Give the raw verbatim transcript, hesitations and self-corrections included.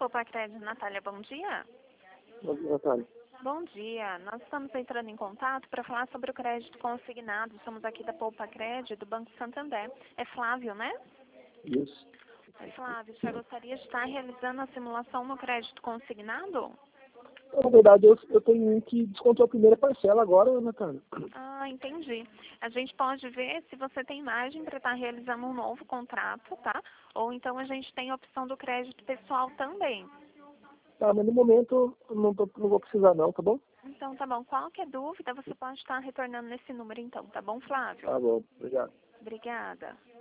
Poupa Crédito, Natália, bom dia. Bom dia, Natália. Bom dia, nós estamos entrando em contato para falar sobre o crédito consignado. Estamos aqui da Poupa Crédito, do Banco Santander. É Flávio, né? Isso. Oi, Flávio, você gostaria de estar realizando a simulação no crédito consignado? Na verdade, eu, eu tenho um que descontou a primeira parcela agora, Natália. Ah, entendi. A gente pode ver se você tem margem para estar realizando um novo contrato, tá? Ou então a gente tem a opção do crédito pessoal também. Tá, mas no momento eu não, tô, não vou precisar não, tá bom? Então, tá bom. Qualquer dúvida, você pode estar retornando nesse número, então. Tá bom, Flávio? Tá bom, obrigado. Obrigada.